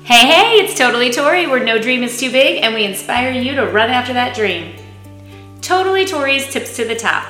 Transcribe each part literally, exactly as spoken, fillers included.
Hey, hey, it's Totally Tori, where no dream is too big and we inspire you to run after that dream. Totally Tori's Tips to the Top.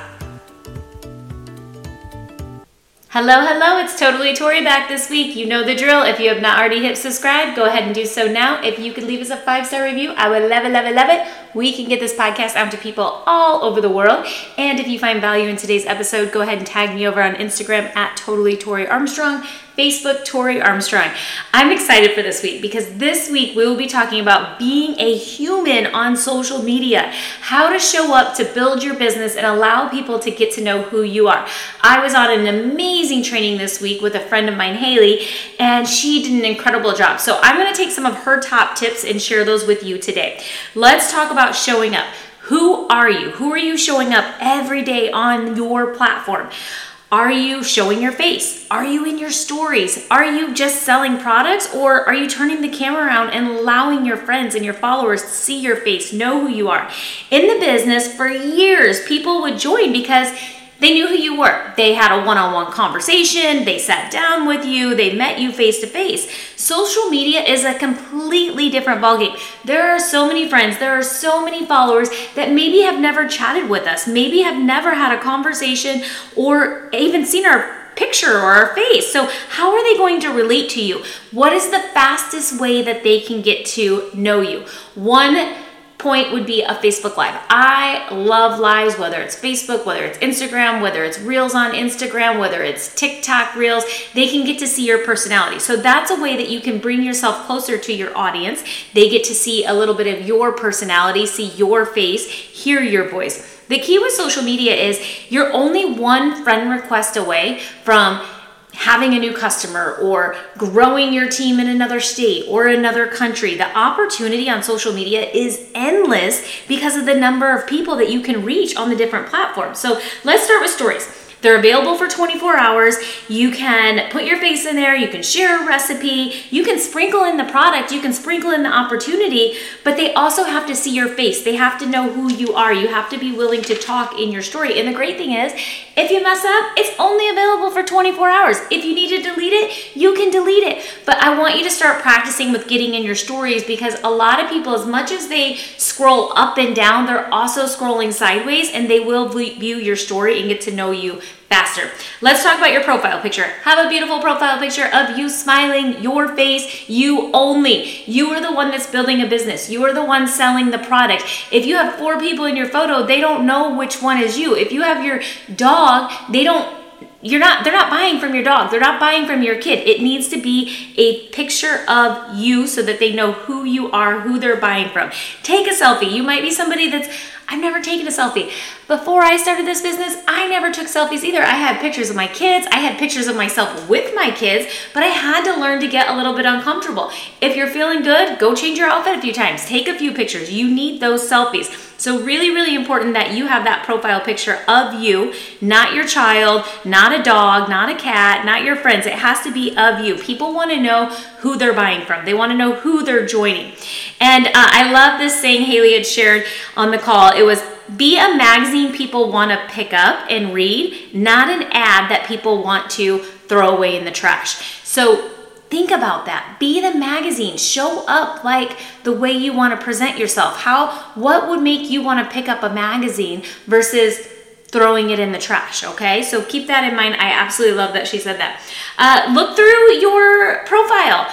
Hello, hello, it's Totally Tori back this week. You know the drill. If you have not already hit subscribe, go ahead and do so now. If you could leave us a five-star review, I would love it, love it, love it. We can get this podcast out to people all over the world. And if you find value in today's episode, go ahead and tag me over on Instagram at Totally Tori Armstrong, Facebook, Tori Armstrong. I'm excited for this week because this week we will be talking about being a human on social media, how to show up to build your business and allow people to get to know who you are. I was on an amazing training this week with a friend of mine, Haley, and she did an incredible job. So I'm going to take some of her top tips and share those with you today. Let's talk about showing up. Who are you? Who are you showing up every day on your platform? Are you showing your face? Are you in your stories? Are you just selling products, or are you turning the camera around and allowing your friends and your followers to see your face, know who you are? In the business, for years, people would join because they knew who you were. They had a one-on-one conversation. They sat down with you. They met you face-to-face. Social media is a completely different ballgame. There are so many friends. There are so many followers that maybe have never chatted with us, maybe have never had a conversation or even seen our picture or our face. So how are they going to relate to you? What is the fastest way that they can get to know you? One point would be a Facebook Live. I love lives, whether it's Facebook, whether it's Instagram, whether it's Reels on Instagram, whether it's TikTok Reels. They can get to see your personality. So that's a way that you can bring yourself closer to your audience. They get to see a little bit of your personality, see your face, hear your voice. The key with social media is you're only one friend request away from having a new customer or growing your team in another state or another country. The opportunity on social media is endless because of the number of people that you can reach on the different platforms. So let's start with stories. They're available for twenty-four hours. You can put your face in there. You can share a recipe. You can sprinkle in the product. You can sprinkle in the opportunity, but they also have to see your face. They have to know who you are. You have to be willing to talk in your story. And the great thing is, if you mess up, it's only available for twenty-four hours. If you need to delete it, you can delete it. But I want you to start practicing with getting in your stories, because a lot of people, as much as they scroll up and down, they're also scrolling sideways, and they will view your story and get to know you faster. Let's talk about your profile picture. Have a beautiful profile picture of you smiling, your face, you only. You are the one that's building a business. You are the one selling the product. If you have four people in your photo, they don't know which one is you. If you have your dog, they don't You're not, they're not buying from your dog. They're not buying from your kid. It needs to be a picture of you so that they know who you are, who they're buying from. Take a selfie. You might be somebody that's, I've never taken a selfie. Before I started this business, I never took selfies either. I had pictures of my kids. I had pictures of myself with my kids, but I had to learn to get a little bit uncomfortable. If you're feeling good, go change your outfit a few times. Take a few pictures. You need those selfies. So really, really important that you have that profile picture of you, not your child, not a dog, not a cat, not your friends. It has to be of you. People want to know who they're buying from. They want to know who they're joining. And uh, I love this saying Haley had shared on the call. It was, be a magazine people want to pick up and read, not an ad that people want to throw away in the trash. So think about that. Be the magazine. Show up like the way you want to present yourself. How, what would make you want to pick up a magazine versus throwing it in the trash, okay? So keep that in mind. I absolutely love that she said that. Uh, look through your profile.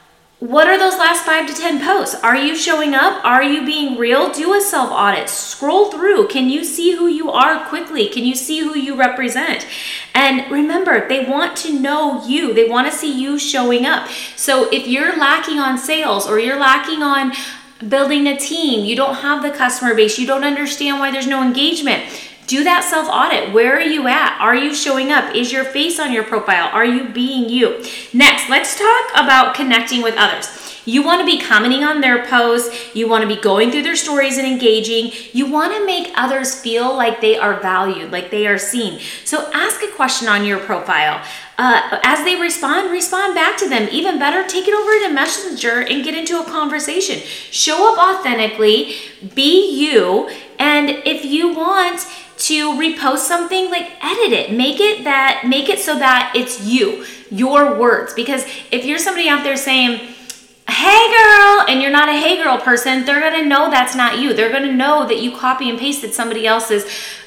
What are those last five to ten posts? Are you showing up? Are you being real? Do a self-audit. Scroll through. Can you see who you are quickly? Can you see who you represent? And remember, they want to know you. They want to see you showing up. So if you're lacking on sales or you're lacking on building a team, you don't have the customer base, you don't understand why there's no engagement, do that self-audit. Where are you at? Are you showing up? Is your face on your profile? Are you being you? Next, let's talk about connecting with others. You want to be commenting on their posts. You want to be going through their stories and engaging. You want to make others feel like they are valued, like they are seen. So ask a question on your profile. Uh, as they respond, respond back to them. Even better, take it over to Messenger and get into a conversation. Show up authentically, be you, and if you want to repost something, like edit it, make it that, make it so that it's you, your words. Because if you're somebody out there saying, hey girl, and you're not a hey girl person, they're going to know that's not you. They're going to know that you copy and pasted somebody else's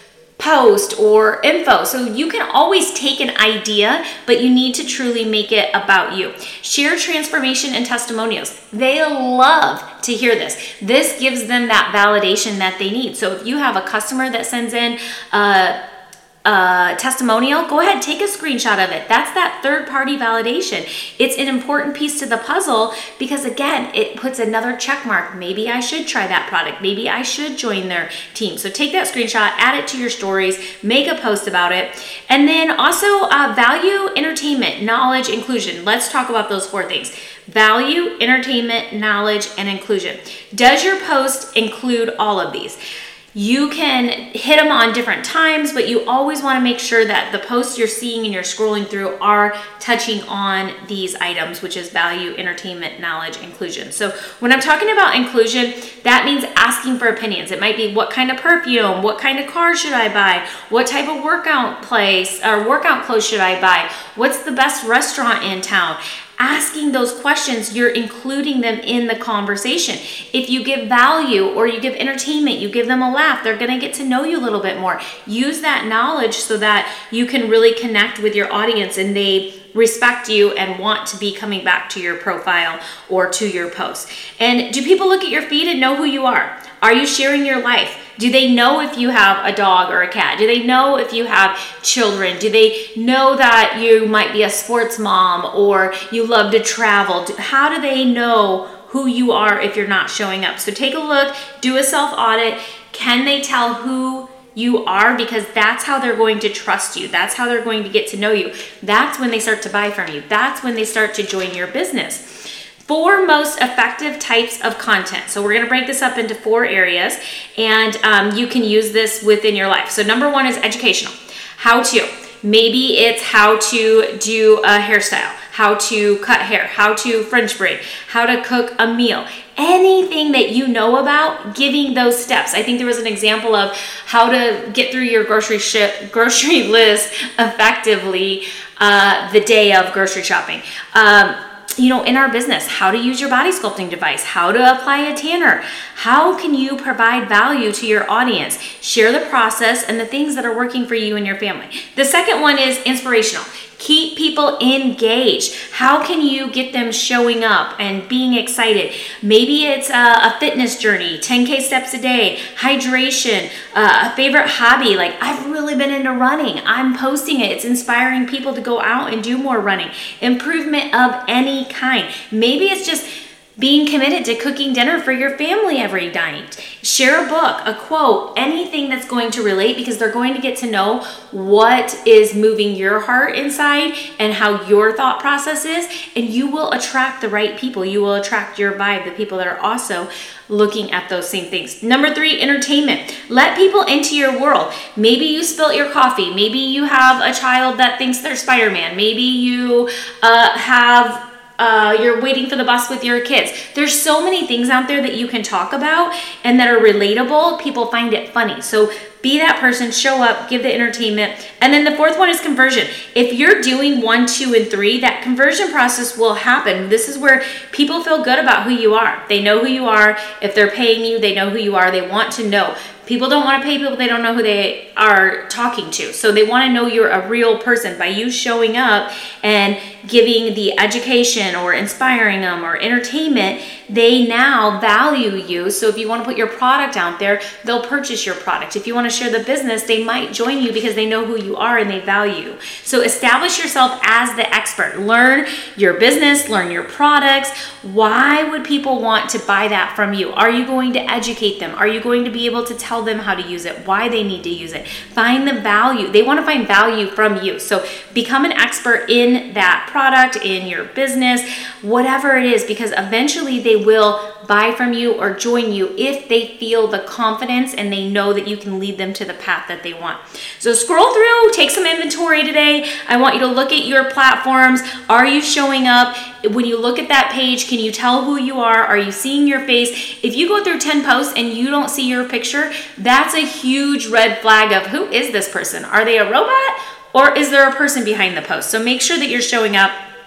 post or info. So you can always take an idea, but you need to truly make it about you. Share transformation and testimonials. They love to hear this. This gives them that validation that they need. So if you have a customer that sends in a Uh, testimonial, go ahead, take a screenshot of it. That's that third party validation. It's an important piece to the puzzle because again, it puts another check mark. Maybe I should try that product. Maybe I should join their team. So take that screenshot, add it to your stories, make a post about it. And then also uh, value, entertainment, knowledge, inclusion. Let's talk about those four things. Value, entertainment, knowledge, and inclusion. Does your post include all of these? You can hit them on different times, but you always want to make sure that the posts you're seeing and you're scrolling through are touching on these items, which is value, entertainment, knowledge, inclusion. So when I'm talking about inclusion, that means asking for opinions. It might be what kind of perfume, what kind of car should I buy, what type of workout place or workout clothes should I buy, what's the best restaurant in town. Asking those questions, you're including them in the conversation. If you give value or you give entertainment, you give them a laugh, they're gonna get to know you a little bit more. Use that knowledge so that you can really connect with your audience and they respect you and want to be coming back to your profile or to your posts. And do people look at your feed and know who you are? Are you sharing your life? Do they know if you have a dog or a cat? Do they know if you have children? Do they know that you might be a sports mom or you love to travel? How do they know who you are if you're not showing up? So take a look, do a self-audit. Can they tell who you are? Because that's how they're going to trust you. That's how they're going to get to know you. That's when they start to buy from you. That's when they start to join your business. Four most effective types of content. So we're going to break this up into four areas and um, you can use this within your life. So number one is educational. How to. Maybe it's how to do a hairstyle, how to cut hair, how to French braid, how to cook a meal. Anything that you know about, giving those steps. I think there was an example of how to get through your grocery ship, grocery list effectively uh, the day of grocery shopping. Um, You know, in our business, how to use your body sculpting device, how to apply a tanner. How can you provide value to your audience? Share the process and the things that are working for you and your family. The second one is inspirational. Keep people engaged. How can you get them showing up and being excited? Maybe it's a, a fitness journey, ten K steps a day, hydration, uh, a favorite hobby. Like I've really been into running. I'm posting it. It's inspiring people to go out and do more running. Improvement of any kind. Maybe it's just being committed to cooking dinner for your family every night. Share a book, a quote, anything that's going to relate because they're going to get to know what is moving your heart inside and how your thought process is, and you will attract the right people. You will attract your vibe, the people that are also looking at those same things. Number three, entertainment. Let people into your world. Maybe you spilt your coffee. Maybe you have a child that thinks they're Spider-Man. Maybe you uh, have Uh, you're waiting for the bus with your kids. There's so many things out there that you can talk about and that are relatable. People find it funny. So be that person, show up, give the entertainment. And then the fourth one is conversion. If you're doing one, two, and three, that conversion process will happen. This is where people feel good about who you are. They know who you are. If they're paying you, they know who you are. They want to know. People don't want to pay people they don't know who they are talking to. So they want to know you're a real person. By you showing up and giving the education or inspiring them or entertainment, they now value you. So if you want to put your product out there, they'll purchase your product. If you want to share the business, they might join you because they know who you are and they value you. So establish yourself as the expert. Learn your business, learn your products. Why would people want to buy that from you? Are you going to educate them? Are you going to be able to tell them how to use it, why they need to use it? Find the value. They want to find value from you. So become an expert in that product, in your business, whatever it is, because eventually they will buy from you or join you if they feel the confidence and they know that you can lead them to the path that they want. So scroll through, take some inventory today. I want you to look at your platforms. Are you showing up? When you look at that page, can you tell who you are? Are you seeing your face? If you go through ten posts and you don't see your picture, that's a huge red flag of who is this person? Are they a robot or is there a person behind the post? So make sure that you're showing up.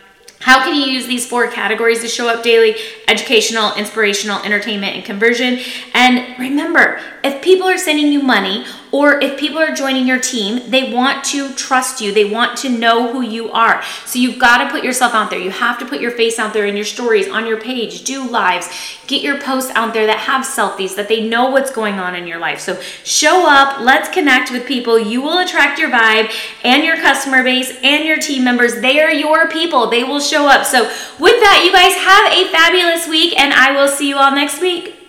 How can you use these four categories to show up daily? Educational, inspirational, entertainment, and conversion. And remember, if people are sending you money or if people are joining your team, they want to trust you. They want to know who you are. So you've got to put yourself out there. You have to put your face out there in your stories, on your page, do lives, get your posts out there that have selfies, that they know what's going on in your life. So show up, let's connect with people. You will attract your vibe and your customer base and your team members. They are your people. They will show up. So with that, you guys have a fabulous week, and I will see you all next week.